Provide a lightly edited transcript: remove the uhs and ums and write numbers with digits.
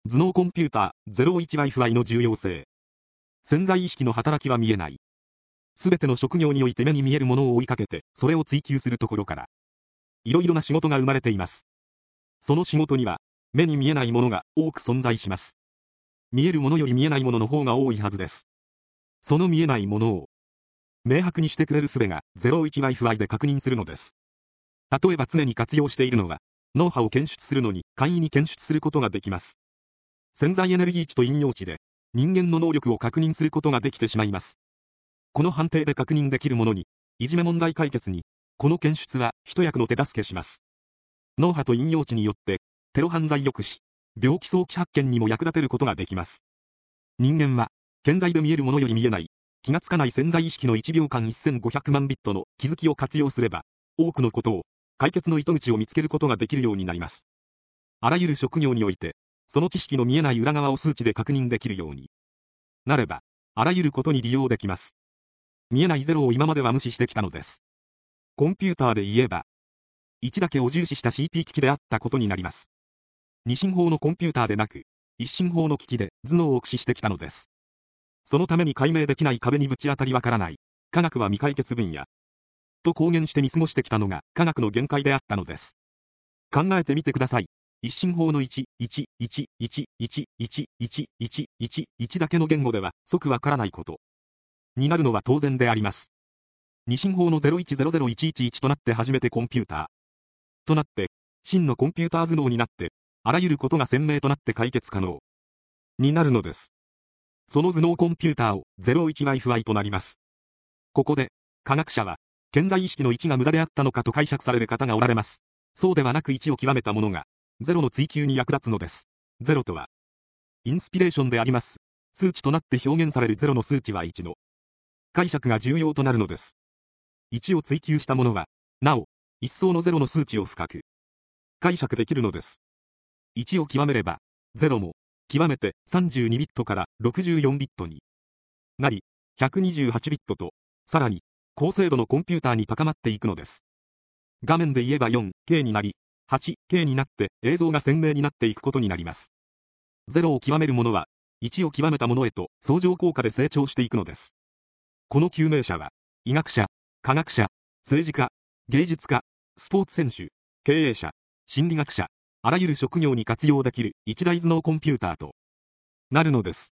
頭脳コンピューター 01Wi-Fi の重要性。潜在意識の働きは見えない。すべての職業において目に見えるものを追いかけて、それを追求するところから、いろいろな仕事が生まれています。その仕事には、目に見えないものが多く存在します。見えるものより見えないものの方が多いはずです。その見えないものを、明白にしてくれる術が 01Wi-Fi で確認するのです。例えば常に活用しているのは、脳波を検出するのに簡易に検出することができます。潜在エネルギー値と引用値で、人間の能力を確認することができてしまいます。この判定で確認できるものに、いじめ問題解決に、この検出は一役の手助けします。脳波と引用値によって、テロ犯罪抑止、病気早期発見にも役立てることができます。人間は、顕在で見えるものより見えない、気がつかない潜在意識の1秒間1500万ビットの気づきを活用すれば、多くのことを、解決の糸口を見つけることができるようになります。あらゆる職業において、その知識の見えない裏側を数値で確認できるようになれば、あらゆることに利用できます。見えないゼロを今までは無視してきたのです。コンピューターで言えば、1だけを重視した CP 機器であったことになります。二進法のコンピューターでなく、一進法の機器で頭脳を駆使してきたのです。そのために解明できない壁にぶち当たりわからない、科学は未解決分野、と公言して見過ごしてきたのが科学の限界であったのです。考えてみてください。一進法の1、1、1、1、1、1、1、1、1、1だけの言語では即わからないこと。になるのは当然であります。二進法の01001111となって初めてコンピューター。となって、真のコンピューター頭脳になって、あらゆることが鮮明となって解決可能。になるのです。その頭脳コンピューターを 01Wi-Fi となります。ここで、科学者は、顕在意識の1が無駄であったのかと解釈される方がおられます。そうではなく1を極めたものが、0の追求に役立つのです。0とは、インスピレーションであります。数値となって表現される0の数値は1の解釈が重要となるのです。1を追求したものは、なお、一層の0の数値を深く解釈できるのです。1を極めれば、0も、極めて32ビットから64ビットになり、128ビットと、さらに、高精度のコンピューターに高まっていくのです。画面で言えば 4K になり、8K になって映像が鮮明になっていくことになります。0を極めるものは、1を極めたものへと相乗効果で成長していくのです。この究明者は、医学者、科学者、政治家、芸術家、スポーツ選手、経営者、心理学者、あらゆる職業に活用できる一大頭脳コンピューターとなるのです。